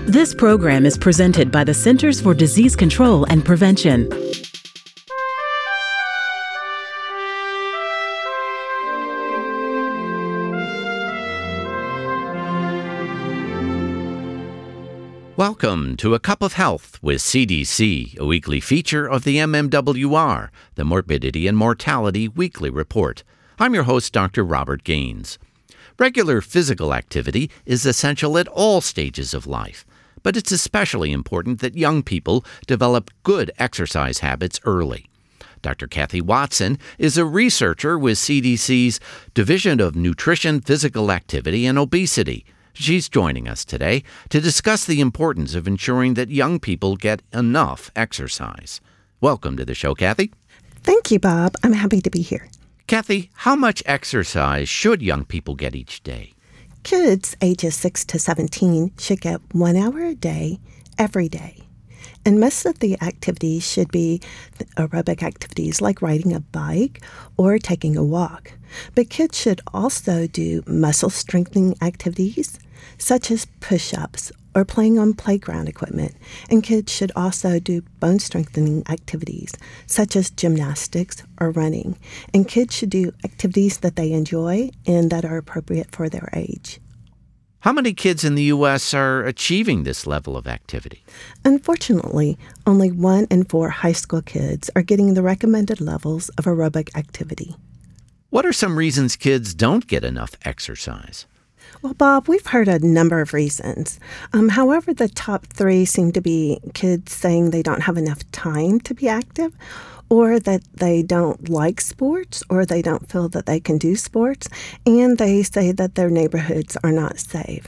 This program is presented by the Centers for Disease Control and Prevention. Welcome to A Cup of Health with CDC, a weekly feature of the MMWR, the Morbidity and Mortality Weekly Report. I'm your host, Dr. Robert Gaines. Regular physical activity is essential at all stages of life, but it's especially important that young people develop good exercise habits early. Dr. Kathy Watson is a researcher with CDC's Division of Nutrition, Physical Activity, and Obesity. She's joining us today to discuss the importance of ensuring that young people get enough exercise. Welcome to the show, Kathy. Thank you, Bob. I'm happy to be here. Kathy, how much exercise should young people get each day? Kids ages 6 to 17 should get 1 hour a day, every day. And most of the activities should be aerobic activities like riding a bike or taking a walk. But kids should also do muscle strengthening activities such as push-ups or playing on playground equipment. And kids should also do bone strengthening activities such as gymnastics or running. And kids should do activities that they enjoy and that are appropriate for their age. How many kids in the U.S. are achieving this level of activity? Unfortunately, only 1 in 4 high school kids are getting the recommended levels of aerobic activity. What are some reasons kids don't get enough exercise? Well, Bob, we've heard a number of reasons. However, the top 3 seem to be kids saying they don't have enough time to be active, or that they don't like sports, or they don't feel that they can do sports, and they say that their neighborhoods are not safe.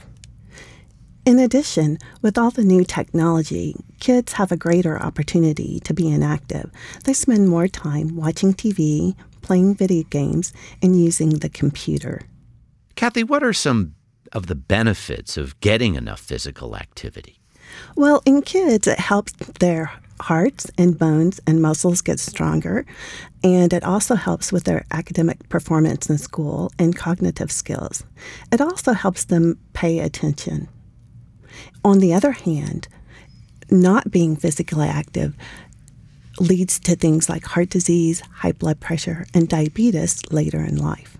In addition, with all the new technology, kids have a greater opportunity to be inactive. They spend more time watching TV, playing video games, and using the computer. Kathy, what are some of the benefits of getting enough physical activity? Well, in kids, it helps their hearts and bones and muscles get stronger, and it also helps with their academic performance in school and cognitive skills. It also helps them pay attention. On the other hand, not being physically active leads to things like heart disease, high blood pressure, and diabetes later in life.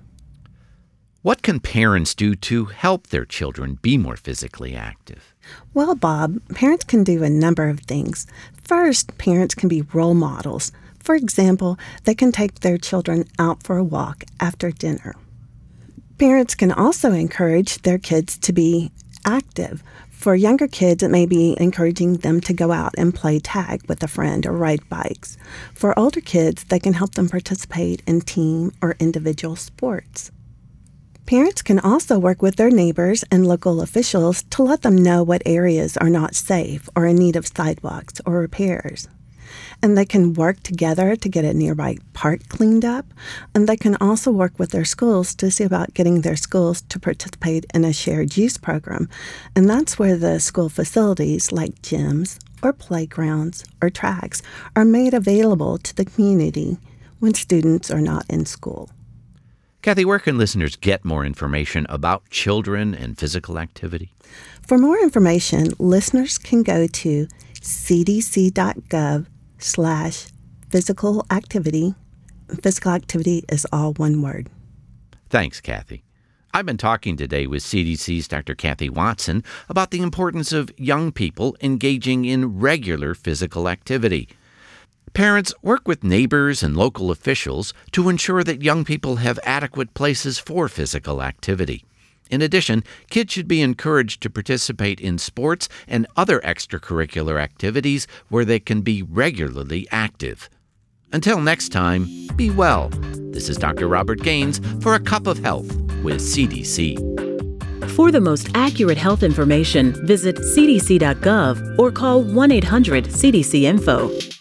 What can parents do to help their children be more physically active? Well, Bob, parents can do a number of things. First, parents can be role models. For example, they can take their children out for a walk after dinner. Parents can also encourage their kids to be active. For younger kids, it may be encouraging them to go out and play tag with a friend or ride bikes. For older kids, they can help them participate in team or individual sports. Parents can also work with their neighbors and local officials to let them know what areas are not safe or in need of sidewalks or repairs. And they can work together to get a nearby park cleaned up. And they can also work with their schools to see about getting their schools to participate in a shared use program. And that's where the school facilities like gyms or playgrounds or tracks are made available to the community when students are not in school. Kathy, where can listeners get more information about children and physical activity? For more information, listeners can go to cdc.gov/physical activity. Physical activity is all one word. Thanks, Kathy. I've been talking today with CDC's Dr. Kathy Watson about the importance of young people engaging in regular physical activity. Parents work with neighbors and local officials to ensure that young people have adequate places for physical activity. In addition, kids should be encouraged to participate in sports and other extracurricular activities where they can be regularly active. Until next time, be well. This is Dr. Robert Gaines for A Cup of Health with CDC. For the most accurate health information, visit cdc.gov or call 1-800-CDC-INFO.